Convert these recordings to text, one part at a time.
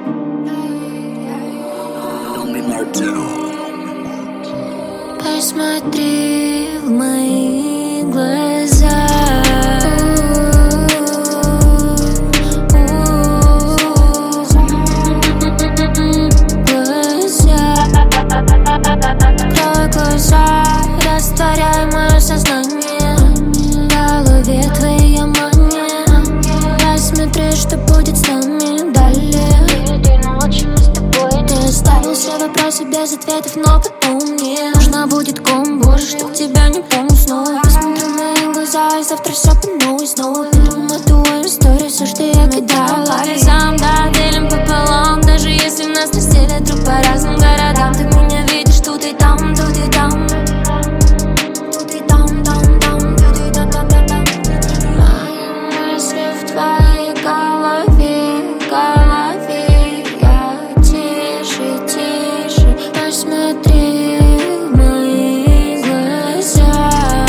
Посмотри в мои глаза. Открой глаза, растворяй мое сознание. В голове твоя мания. Посмотри, что будет с нами далее. Этой ночью мы с тобой. Ты оставил все вопросы без ответов, но помни, нужна будет комбо, чтоб тебя не помню снова. Посмотри в мои глаза, и завтра все по новой снова. Перемотаю историю, все, что я кидала. Сам, да, делим пополам. Даже если нас разделят друг по разным городам, ты меня видишь тут и там, тут и там. Тут и там, там, там, тут и там, там, там, там. Мои мысли в твоей голове, голове. Я тише, тише. Посмотри в мои глаза.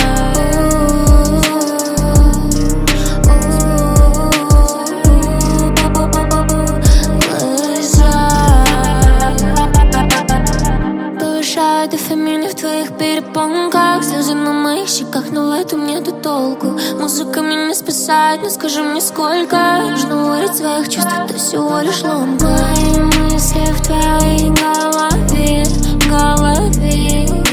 Повышаю дофамины в твоих перепонках, слезы на моих щеках, но в этом нету толку. Музыка меня спасает, но скажи мне сколько. Нужно уверить в своих чувствах, это всего лишь ломка. Мои мысли в твоей голове, голове.